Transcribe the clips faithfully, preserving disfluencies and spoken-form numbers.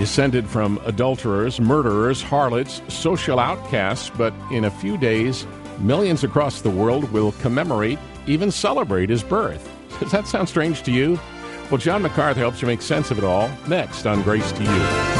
descended from adulterers, murderers, harlots, social outcasts, but in a few days, millions across the world will commemorate, even celebrate his birth. Does that sound strange to you? Well, John MacArthur helps you make sense of it all next on Grace to You.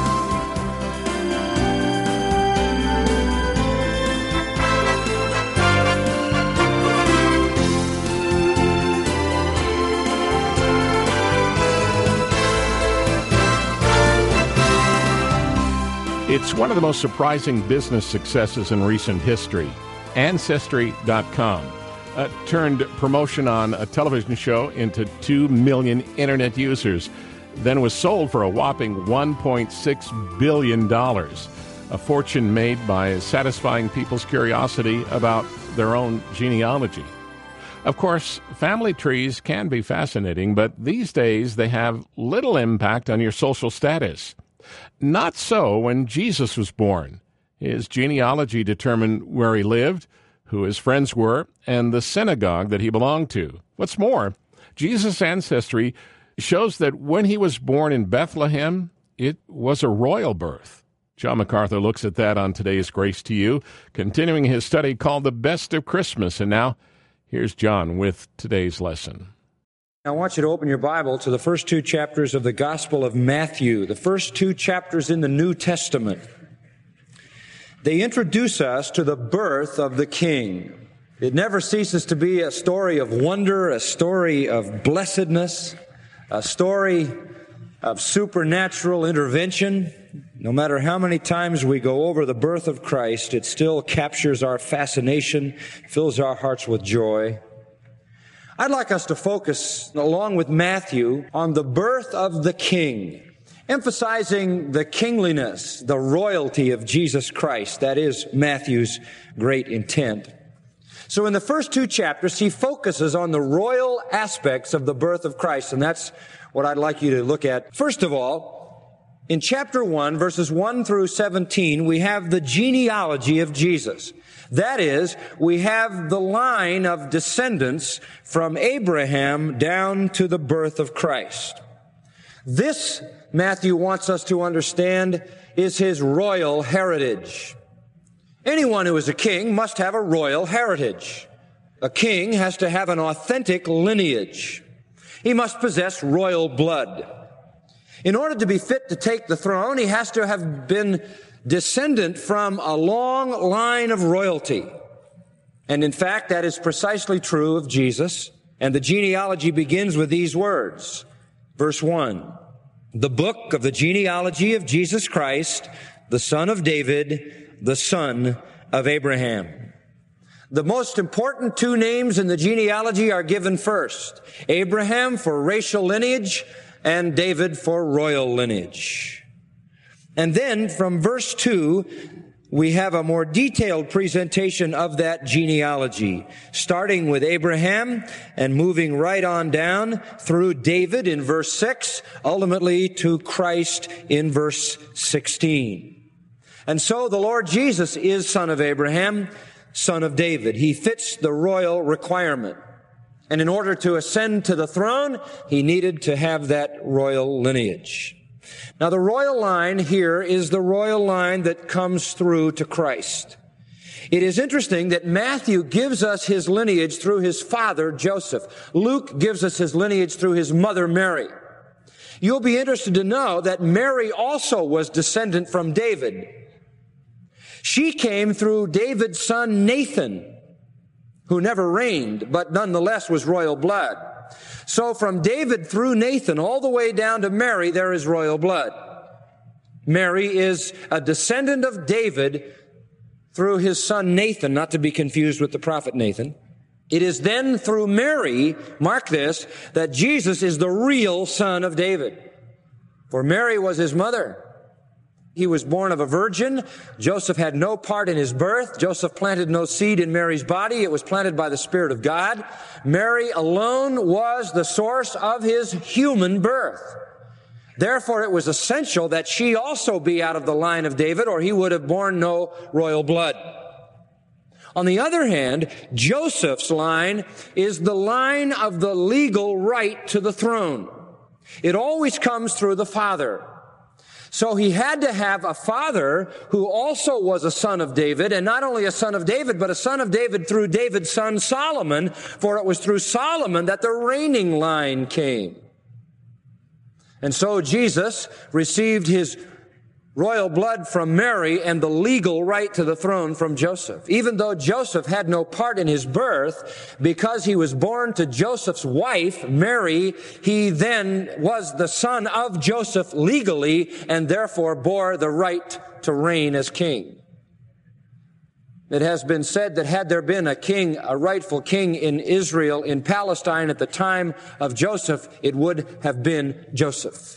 It's one of the most surprising business successes in recent history. Ancestry dot com uh, turned promotion on a television show into two million internet users, then was sold for a whopping one point six billion dollars, a fortune made by satisfying people's curiosity about their own genealogy. Of course, family trees can be fascinating, but these days they have little impact on your social status. Not so when Jesus was born. His genealogy determined where he lived, who his friends were, and the synagogue that he belonged to. What's more, Jesus' ancestry shows that when he was born in Bethlehem, it was a royal birth. John MacArthur looks at that on today's Grace to You, continuing his study called The Best of Christmas. And now, here's John with today's lesson. I want you to open your Bible to the first two chapters of the Gospel of Matthew, the first two chapters in the New Testament. They introduce us to the birth of the King. It never ceases to be a story of wonder, a story of blessedness, a story of supernatural intervention. No matter how many times we go over the birth of Christ, it still captures our fascination, fills our hearts with joy. I'd like us to focus, along with Matthew, on the birth of the King, emphasizing the kingliness, the royalty of Jesus Christ. That is Matthew's great intent. So in the first two chapters, he focuses on the royal aspects of the birth of Christ, and that's what I'd like you to look at. First of all, in chapter one, verses one through seventeen, we have the genealogy of Jesus. That is, we have the line of descendants from Abraham down to the birth of Christ. This, Matthew wants us to understand, is his royal heritage. Anyone who is a king must have a royal heritage. A king has to have an authentic lineage. He must possess royal blood. In order to be fit to take the throne, he has to have been descendant from a long line of royalty. And in fact, that is precisely true of Jesus. And the genealogy begins with these words. Verse one, the book of the genealogy of Jesus Christ, the son of David, the son of Abraham. The most important two names in the genealogy are given first. Abraham for racial lineage and David for royal lineage. And then from verse two, we have a more detailed presentation of that genealogy, starting with Abraham and moving right on down through David in verse six, ultimately to Christ in verse sixteen. And so the Lord Jesus is son of Abraham, son of David. He fits the royal requirement. And in order to ascend to the throne, he needed to have that royal lineage. Now, the royal line here is the royal line that comes through to Christ. It is interesting that Matthew gives us his lineage through his father, Joseph. Luke gives us his lineage through his mother, Mary. You'll be interested to know that Mary also was descendant from David. She came through David's son, Nathan, who never reigned, but nonetheless was royal blood. So from David through Nathan all the way down to Mary, there is royal blood. Mary is a descendant of David through his son Nathan, not to be confused with the prophet Nathan. It is then through Mary, mark this, that Jesus is the real son of David. For Mary was his mother. He was born of a virgin. Joseph had no part in his birth. Joseph planted no seed in Mary's body. It was planted by the Spirit of God. Mary alone was the source of his human birth. Therefore, it was essential that she also be out of the line of David, or he would have borne no royal blood. On the other hand, Joseph's line is the line of the legal right to the throne. It always comes through the father. So he had to have a father who also was a son of David, and not only a son of David, but a son of David through David's son Solomon, for it was through Solomon that the reigning line came. And so Jesus received his royal blood from Mary and the legal right to the throne from Joseph. Even though Joseph had no part in his birth, because he was born to Joseph's wife, Mary, he then was the son of Joseph legally and therefore bore the right to reign as king. It has been said that had there been a king, a rightful king in Israel, in Palestine at the time of Joseph, it would have been Joseph.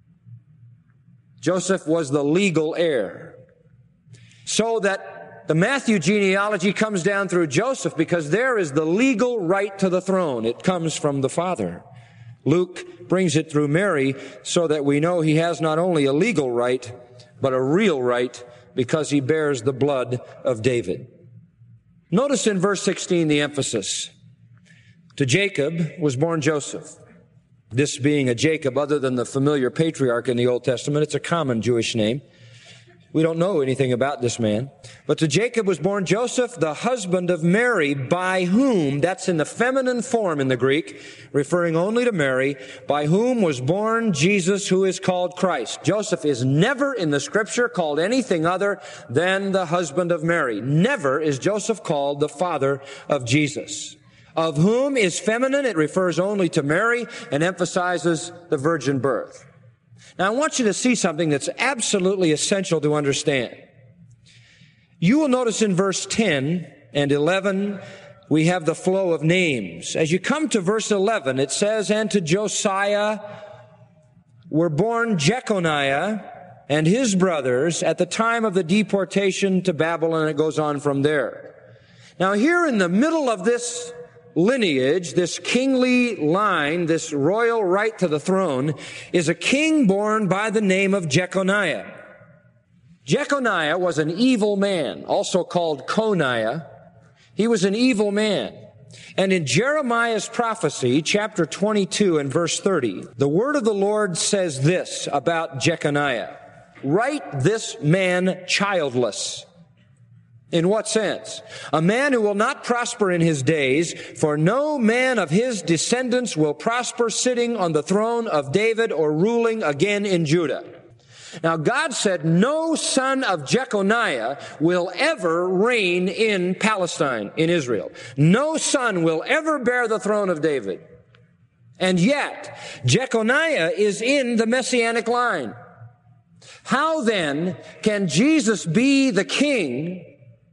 Joseph was the legal heir. So that the Matthew genealogy comes down through Joseph because there is the legal right to the throne. It comes from the Father. Luke brings it through Mary so that we know he has not only a legal right, but a real right because he bears the blood of David. Notice in verse sixteen the emphasis. To Jacob was born Joseph. This being a Jacob other than the familiar patriarch in the Old Testament, it's a common Jewish name. We don't know anything about this man. But to Jacob was born Joseph, the husband of Mary, by whom, that's in the feminine form in the Greek, referring only to Mary, by whom was born Jesus, who is called Christ. Joseph is never in the Scripture called anything other than the husband of Mary. Never is Joseph called the father of Jesus. Of whom is feminine, it refers only to Mary and emphasizes the virgin birth. Now I want you to see something that's absolutely essential to understand. You will notice in verse ten and eleven, we have the flow of names. As you come to verse eleven, it says, and to Josiah were born Jeconiah and his brothers at the time of the deportation to Babylon, and it goes on from there. Now here in the middle of this lineage, this kingly line, this royal right to the throne, is a king born by the name of Jeconiah. Jeconiah was an evil man, also called Coniah. He was an evil man. And in Jeremiah's prophecy, chapter twenty-two and verse thirty, the word of the Lord says this about Jeconiah: write this man childless. In what sense? A man who will not prosper in his days, for no man of his descendants will prosper sitting on the throne of David or ruling again in Judah. Now God said no son of Jeconiah will ever reign in Palestine, in Israel. No son will ever bear the throne of David. And yet, Jeconiah is in the Messianic line. How then can Jesus be the king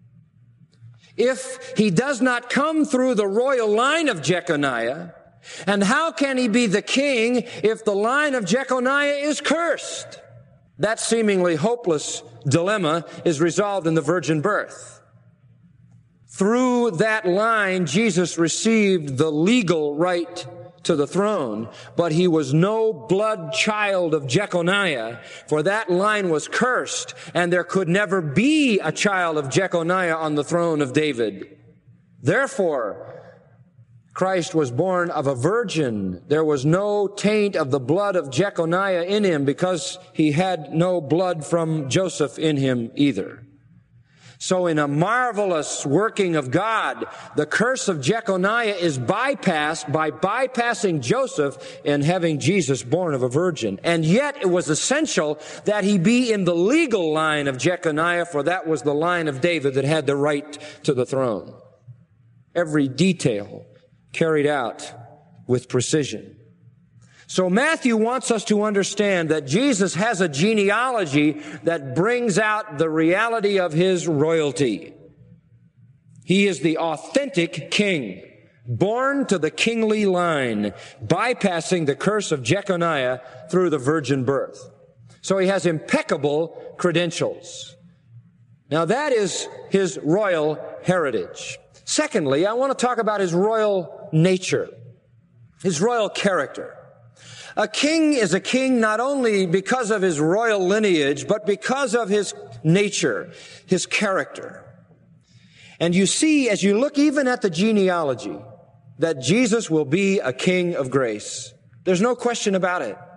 if he does not come through the royal line of Jeconiah? And how can he be the king if the line of Jeconiah is cursed? That seemingly hopeless dilemma is resolved in the virgin birth. Through that line, Jesus received the legal right to the throne, but he was no blood child of Jeconiah, for that line was cursed, and there could never be a child of Jeconiah on the throne of David. Therefore, Christ was born of a virgin. There was no taint of the blood of Jeconiah in him because he had no blood from Joseph in him either. So in a marvelous working of God, the curse of Jeconiah is bypassed by bypassing Joseph and having Jesus born of a virgin. And yet it was essential that he be in the legal line of Jeconiah, for that was the line of David that had the right to the throne. Every detail carried out with precision. So Matthew wants us to understand that Jesus has a genealogy that brings out the reality of his royalty. He is the authentic king, born to the kingly line, bypassing the curse of Jeconiah through the virgin birth. So he has impeccable credentials. Now that is his royal heritage. Secondly, I want to talk about his royal nature, his royal character. A king is a king not only because of his royal lineage, but because of his nature, his character. And you see, as you look even at the genealogy, that Jesus will be a king of grace. There's no question about it.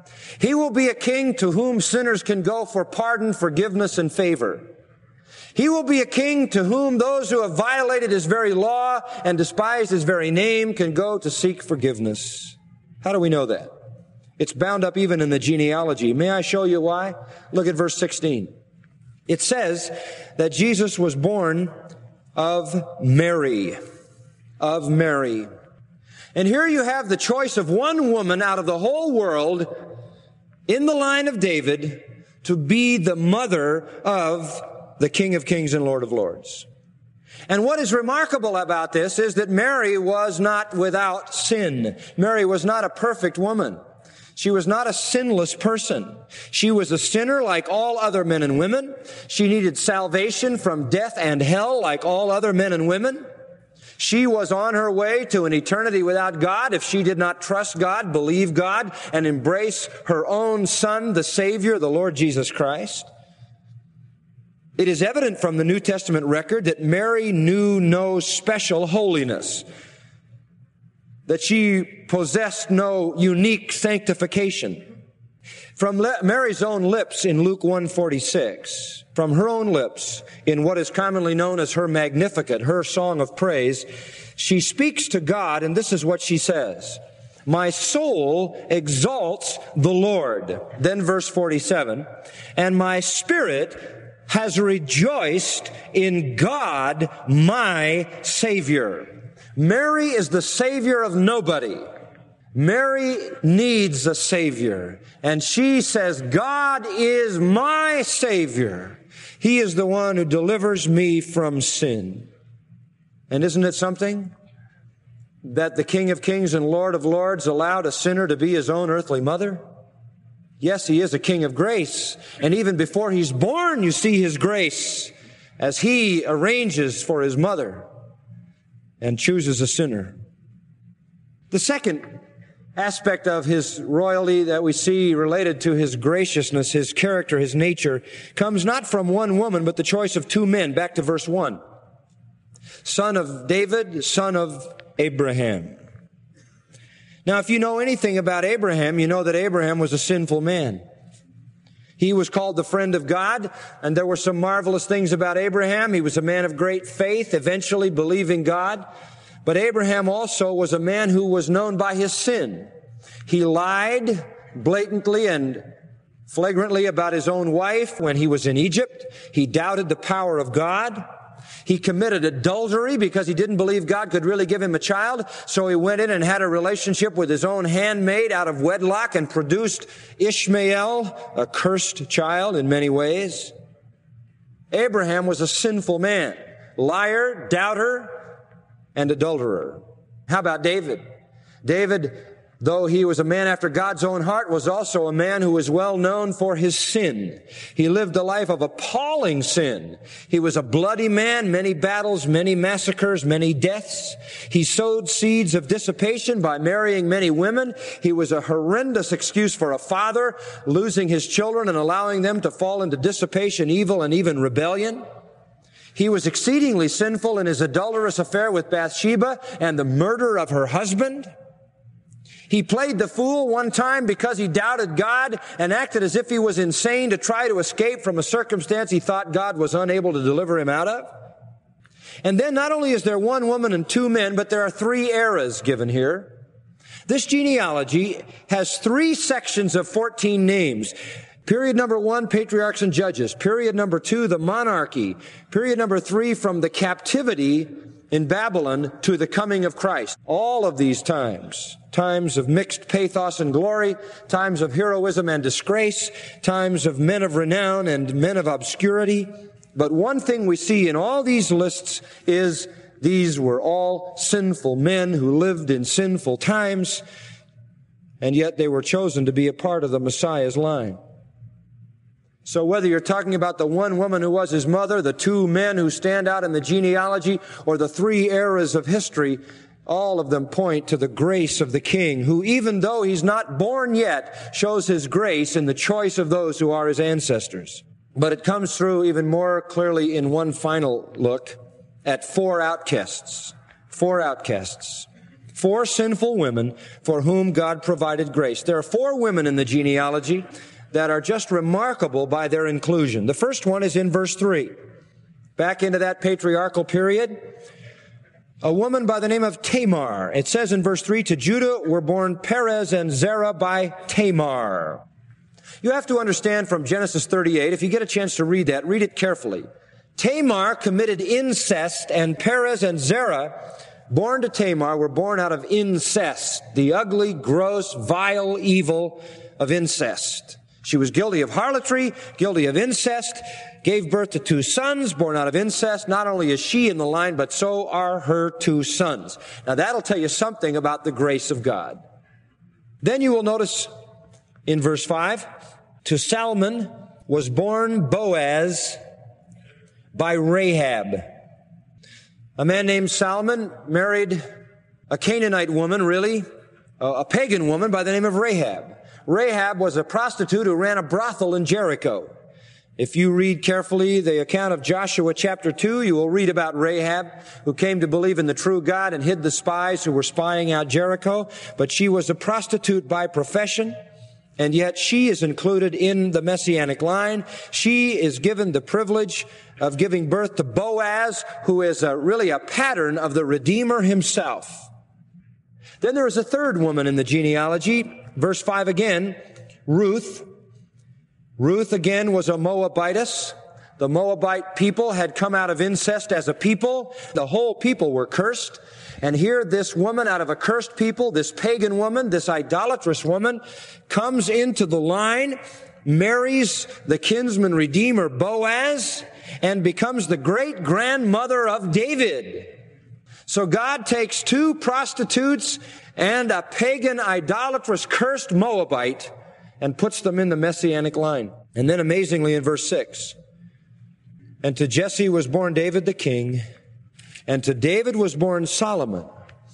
He will be a king to whom sinners can go for pardon, forgiveness, and favor. He will be a king to whom those who have violated his very law and despised his very name can go to seek forgiveness. How do we know that? It's bound up even in the genealogy. May I show you why? Look at verse sixteen. It says that Jesus was born of Mary. Of Mary. And here you have the choice of one woman out of the whole world in the line of David to be the mother of the King of Kings and Lord of Lords. And what is remarkable about this is that Mary was not without sin. Mary was not a perfect woman. She was not a sinless person. She was a sinner like all other men and women. She needed salvation from death and hell like all other men and women. She was on her way to an eternity without God if she did not trust God, believe God, and embrace her own Son, the Savior, the Lord Jesus Christ. It is evident from the New Testament record that Mary knew no special holiness, that she possessed no unique sanctification. From Le- Mary's own lips in Luke one forty-six, from her own lips in what is commonly known as her Magnificat, her song of praise, she speaks to God, and this is what she says: "My soul exalts the Lord." Then verse forty-seven, "And my spirit has rejoiced in God, my Savior." Mary is the Savior of nobody. Mary needs a Savior. And she says, God is my Savior. He is the one who delivers me from sin. And isn't it something that the King of Kings and Lord of Lords allowed a sinner to be his own earthly mother? Yes, he is a King of grace. And even before he's born, you see his grace as he arranges for his mother and chooses a sinner. The second aspect of his royalty that we see related to his graciousness, his character, his nature, comes not from one woman, but the choice of two men. Back to verse one. Son of David, son of Abraham. Now, if you know anything about Abraham, you know that Abraham was a sinful man. He was called the friend of God, and there were some marvelous things about Abraham. He was a man of great faith, eventually believing God. But Abraham also was a man who was known by his sin. He lied blatantly and flagrantly about his own wife when he was in Egypt. He doubted the power of God. He committed adultery because he didn't believe God could really give him a child. So he went in and had a relationship with his own handmaid out of wedlock and produced Ishmael, a cursed child in many ways. Abraham was a sinful man, liar, doubter, and adulterer. How about David? David, though he was a man after God's own heart, was also a man who was well known for his sin. He lived a life of appalling sin. He was a bloody man, many battles, many massacres, many deaths. He sowed seeds of dissipation by marrying many women. He was a horrendous excuse for a father, losing his children and allowing them to fall into dissipation, evil, and even rebellion. He was exceedingly sinful in his adulterous affair with Bathsheba and the murder of her husband. He played the fool one time because he doubted God and acted as if he was insane to try to escape from a circumstance he thought God was unable to deliver him out of. And then not only is there one woman and two men, but there are three eras given here. This genealogy has three sections of fourteen names. Period number one, patriarchs and judges. Period number two, the monarchy. Period number three, from the captivity in Babylon to the coming of Christ. All of these times, times of mixed pathos and glory, times of heroism and disgrace, times of men of renown and men of obscurity. But one thing we see in all these lists is these were all sinful men who lived in sinful times, and yet they were chosen to be a part of the Messiah's line. So whether you're talking about the one woman who was his mother, the two men who stand out in the genealogy, or the three eras of history, all of them point to the grace of the King, who, even though he's not born yet, shows his grace in the choice of those who are his ancestors. But it comes through even more clearly in one final look at four outcasts. Four outcasts. Four sinful women for whom God provided grace. There are four women in the genealogy that are just remarkable by their inclusion. The first one is in verse three. Back into that patriarchal period, a woman by the name of Tamar. It says in verse three, to Judah were born Perez and Zerah by Tamar. You have to understand from Genesis thirty-eight, if you get a chance to read that, read it carefully. Tamar committed incest, and Perez and Zerah, born to Tamar, were born out of incest, the ugly, gross, vile evil of incest. She was guilty of harlotry, guilty of incest, gave birth to two sons born out of incest. Not only is she in the line, but so are her two sons. Now that'll tell you something about the grace of God. Then you will notice in verse five, to Salmon was born Boaz by Rahab. A man named Salmon married a Canaanite woman, really, a pagan woman by the name of Rahab. Rahab was a prostitute who ran a brothel in Jericho. If you read carefully the account of Joshua chapter two, you will read about Rahab, who came to believe in the true God and hid the spies who were spying out Jericho. But she was a prostitute by profession, and yet she is included in the Messianic line. She is given the privilege of giving birth to Boaz, who is a, really a pattern of the Redeemer himself. Then there is a third woman in the genealogy. Verse five again, Ruth. Ruth again was a Moabitess. The Moabite people had come out of incest as a people. The whole people were cursed. And here this woman out of a cursed people, this pagan woman, this idolatrous woman, comes into the line, marries the kinsman redeemer Boaz, and becomes the great-grandmother of David. So God takes two prostitutes and a pagan, idolatrous, cursed Moabite and puts them in the Messianic line. And then amazingly in verse six, and to Jesse was born David the king, and to David was born Solomon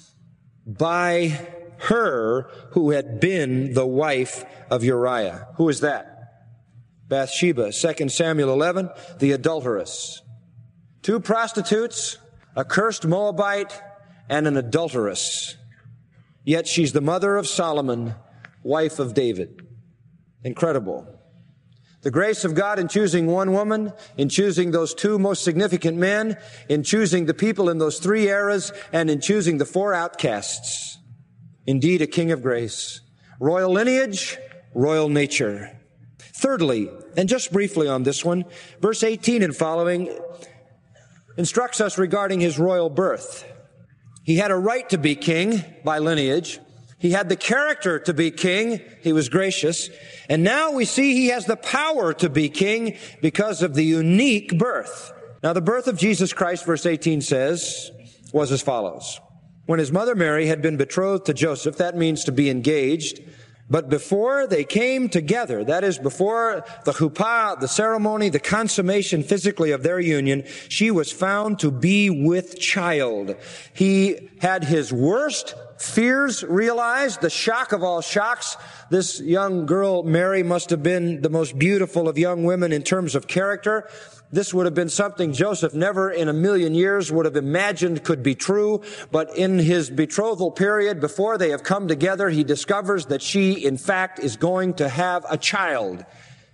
by her who had been the wife of Uriah. Who is that? Bathsheba, Second Samuel eleven, the adulteress. Two prostitutes, a cursed Moabite, and an adulteress. Yet she's the mother of Solomon, wife of David. Incredible. The grace of God in choosing one woman, in choosing those two most significant men, in choosing the people in those three eras, and in choosing the four outcasts. Indeed, a king of grace. Royal lineage, royal nature. Thirdly, and just briefly on this one, verse eighteen and following instructs us regarding his royal birth. He had a right to be king by lineage. He had the character to be king. He was gracious. And now we see he has the power to be king because of the unique birth. Now, the birth of Jesus Christ, verse eighteen says, was as follows. When his mother Mary had been betrothed to Joseph, that means to be engaged, but before they came together, that is, before the chuppah, the ceremony, the consummation physically of their union, she was found to be with child. He had his worst fears realized, the shock of all shocks. This young girl, Mary, must have been the most beautiful of young women in terms of character. This would have been something Joseph never in a million years would have imagined could be true. But in his betrothal period, before they have come together, he discovers that she, in fact, is going to have a child.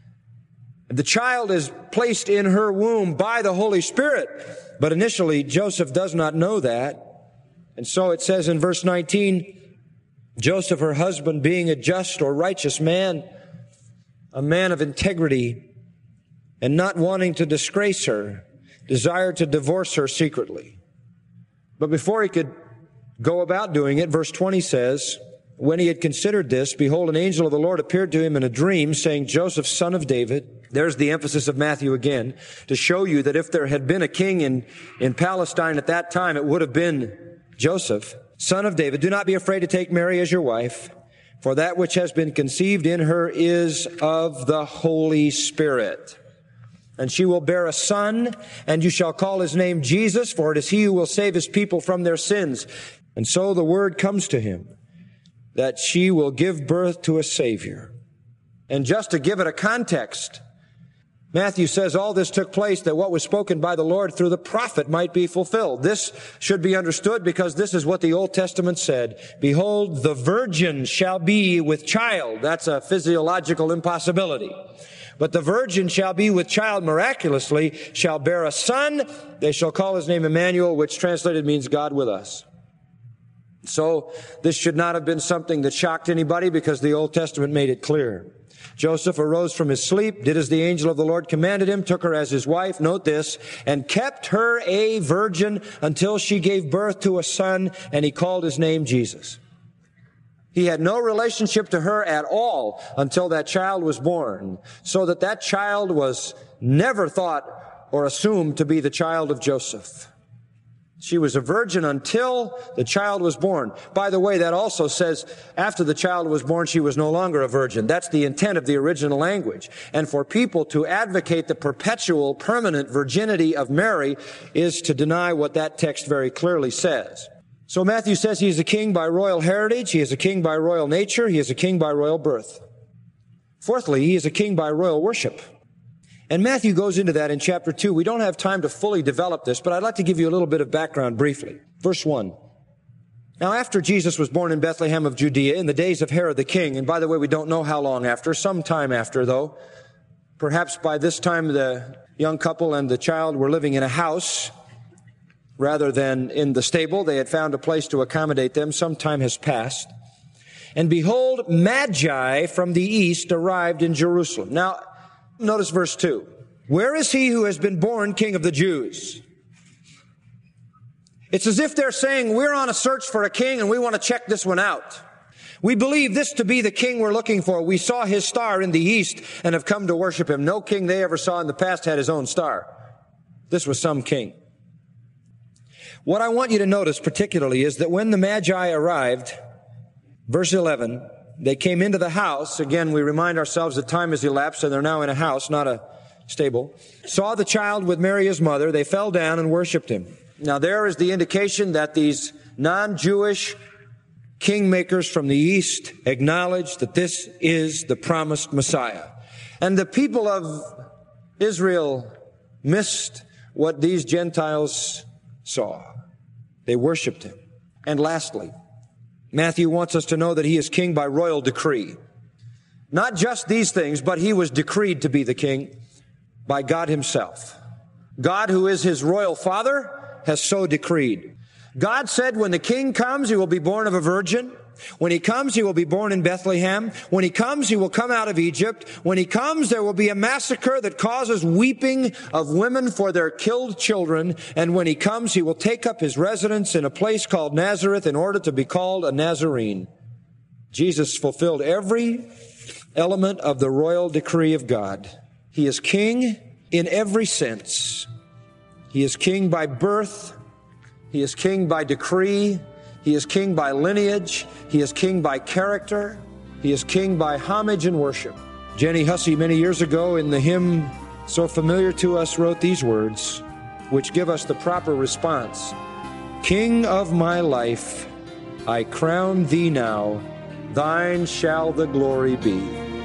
The child is placed in her womb by the Holy Spirit. But initially, Joseph does not know that. And so it says in verse nineteen, Joseph, her husband, being a just or righteous man, a man of integrity, and not wanting to disgrace her, desired to divorce her secretly. But before he could go about doing it, verse twenty says, when he had considered this, behold, an angel of the Lord appeared to him in a dream, saying, Joseph, son of David. There's the emphasis of Matthew again, to show you that if there had been a king in, in Palestine at that time, it would have been Joseph, son of David. Do not be afraid to take Mary as your wife, for that which has been conceived in her is of the Holy Spirit. And she will bear a son, and you shall call his name Jesus, for it is he who will save his people from their sins. And so the word comes to him that she will give birth to a Savior. And just to give it a context, Matthew says all this took place that what was spoken by the Lord through the prophet might be fulfilled. This should be understood because this is what the Old Testament said. Behold, the virgin shall be with child. That's a physiological impossibility. But the virgin shall be with child miraculously, shall bear a son. They shall call his name Emmanuel, which translated means God with us. So this should not have been something that shocked anybody because the Old Testament made it clear. Joseph arose from his sleep, did as the angel of the Lord commanded him, took her as his wife, note this, and kept her a virgin until she gave birth to a son, and he called his name Jesus. He had no relationship to her at all until that child was born, so that that child was never thought or assumed to be the child of Joseph. She was a virgin until the child was born. By the way, that also says after the child was born, she was no longer a virgin. That's the intent of the original language. And for people to advocate the perpetual, permanent virginity of Mary is to deny what that text very clearly says. So Matthew says he is a king by royal heritage, he is a king by royal nature, he is a king by royal birth. Fourthly, he is a king by royal worship. And Matthew goes into that in chapter two. We don't have time to fully develop this, but I'd like to give you a little bit of background briefly. Verse one. Now after Jesus was born in Bethlehem of Judea in the days of Herod the king, and by the way, we don't know how long after, some time after though, perhaps by this time the young couple and the child were living in a house rather than in the stable. They had found a place to accommodate them. Some time has passed. And behold, Magi from the east arrived in Jerusalem. Now, notice verse two. Where is he who has been born King of the Jews? It's as if they're saying, we're on a search for a king and we want to check this one out. We believe this to be the king we're looking for. We saw his star in the east and have come to worship him. No king they ever saw in the past had his own star. This was some king. What I want you to notice particularly is that when the Magi arrived, verse eleven, they came into the house. Again, we remind ourselves that time has elapsed and they're now in a house, not a stable. Saw the child with Mary his mother. They fell down and worshiped him. Now there is the indication that these non-Jewish kingmakers from the east acknowledge that this is the promised Messiah. And the people of Israel missed what these Gentiles saw. They worshiped him. And lastly, Matthew wants us to know that he is king by royal decree. Not just these things, but he was decreed to be the king by God himself. God, who is his royal father, has so decreed. God said when the king comes, he will be born of a virgin. When he comes, he will be born in Bethlehem. When he comes, he will come out of Egypt. When he comes, there will be a massacre that causes weeping of women for their killed children. And when he comes, he will take up his residence in a place called Nazareth in order to be called a Nazarene. Jesus fulfilled every element of the royal decree of God. He is king in every sense. He is king by birth. He is king by decree. He is king by lineage. He is king by character. He is king by homage and worship. Jenny Hussey, many years ago, in the hymn so familiar to us, wrote these words, which give us the proper response. King of my life, I crown thee now. Thine shall the glory be.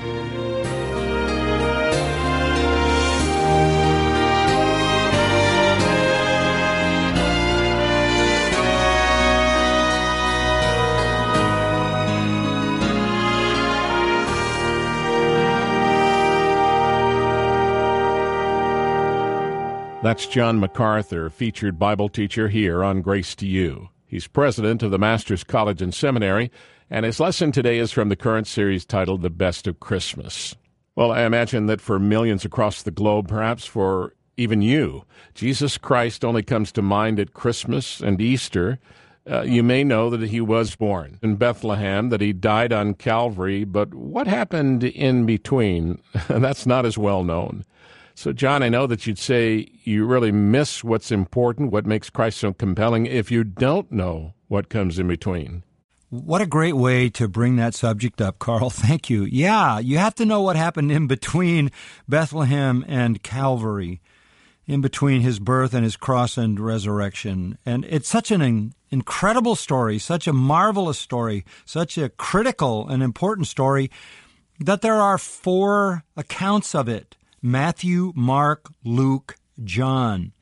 That's John MacArthur, featured Bible teacher here on Grace to You. He's president of the Master's College and Seminary, and his lesson today is from the current series titled The Best of Christmas. Well, I imagine that for millions across the globe, perhaps for even you, Jesus Christ only comes to mind at Christmas and Easter. Uh, you may know that he was born in Bethlehem, that he died on Calvary, but what happened in between? That's not as well known. So, John, I know that you'd say you really miss what's important, what makes Christ so compelling, if you don't know what comes in between. What a great way to bring that subject up, Carl. Thank you. Yeah, you have to know what happened in between Bethlehem and Calvary, in between his birth and his cross and resurrection. And it's such an in- incredible story, such a marvelous story, such a critical and important story that there are four accounts of it. Matthew, Mark, Luke, John.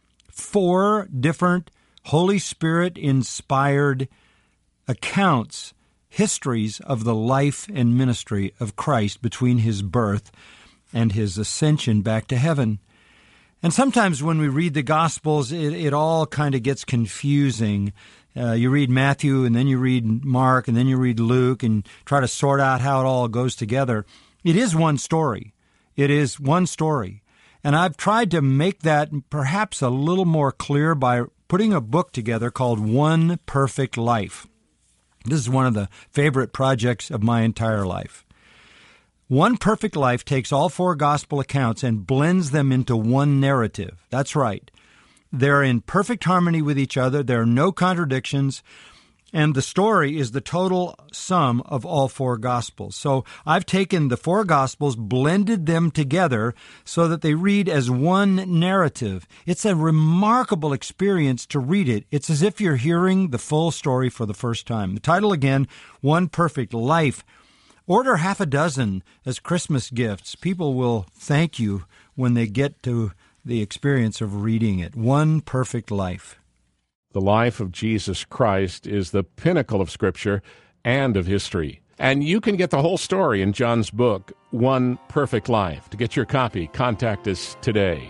Four different Holy Spirit-inspired accounts, histories of the life and ministry of Christ between his birth and his ascension back to heaven. And sometimes when we read the Gospels, it, it all kind of gets confusing. Uh, you read Matthew, and then you read Mark, and then you read Luke, and try to sort out how it all goes together. It is one story. It is one story. And I've tried to make that perhaps a little more clear by putting a book together called One Perfect Life. This is one of the favorite projects of my entire life. One Perfect Life takes all four gospel accounts and blends them into one narrative. That's right. They're in perfect harmony with each other. There are no contradictions. And the story is the total sum of all four Gospels. So I've taken the four Gospels, blended them together so that they read as one narrative. It's a remarkable experience to read it. It's as if you're hearing the full story for the first time. The title again, One Perfect Life. Order half a dozen as Christmas gifts. People will thank you when they get to the experience of reading it. One Perfect Life. The life of Jesus Christ is the pinnacle of Scripture and of history. And you can get the whole story in John's book, One Perfect Life. To get your copy, contact us today.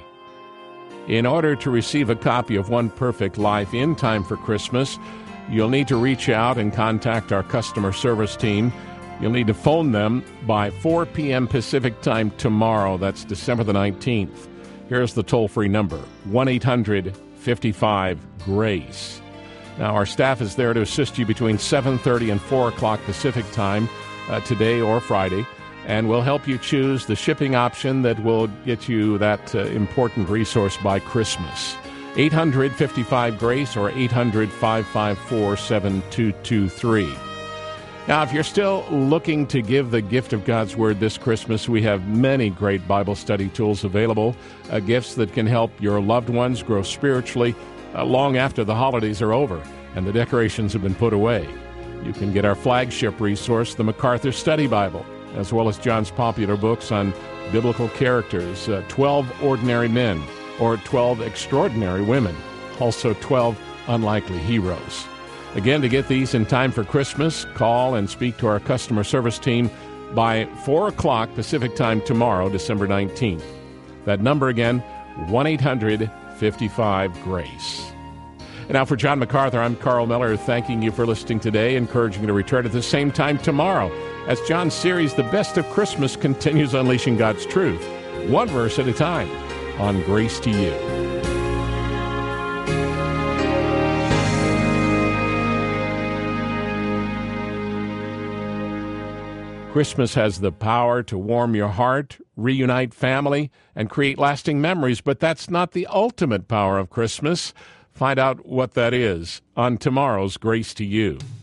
In order to receive a copy of One Perfect Life in time for Christmas, you'll need to reach out and contact our customer service team. You'll need to phone them by four p.m. Pacific time tomorrow. That's December the nineteenth. Here's the toll-free number, one eight hundred fifty-five GRACE. Now, our staff is there to assist you between seven thirty and four o'clock Pacific time uh, today or Friday, and we'll help you choose the shipping option that will get you that uh, important resource by Christmas. eight hundred fifty-five GRACE or eight hundred five five four seven two two three. Now, if you're still looking to give the gift of God's Word this Christmas, we have many great Bible study tools available, uh, gifts that can help your loved ones grow spiritually uh, long after the holidays are over and the decorations have been put away. You can get our flagship resource, the MacArthur Study Bible, as well as John's popular books on biblical characters, uh, twelve Ordinary Men or twelve Extraordinary Women, also twelve Unlikely Heroes. Again, to get these in time for Christmas, call and speak to our customer service team by four o'clock Pacific time tomorrow, December nineteenth. That number again, one eight hundred fifty-five GRACE. And now for John MacArthur, I'm Carl Miller, thanking you for listening today, encouraging you to return at the same time tomorrow as John's series, The Best of Christmas, continues unleashing God's truth, one verse at a time, on Grace to You. Christmas has the power to warm your heart, reunite family, and create lasting memories, but that's not the ultimate power of Christmas. Find out what that is on tomorrow's Grace to You.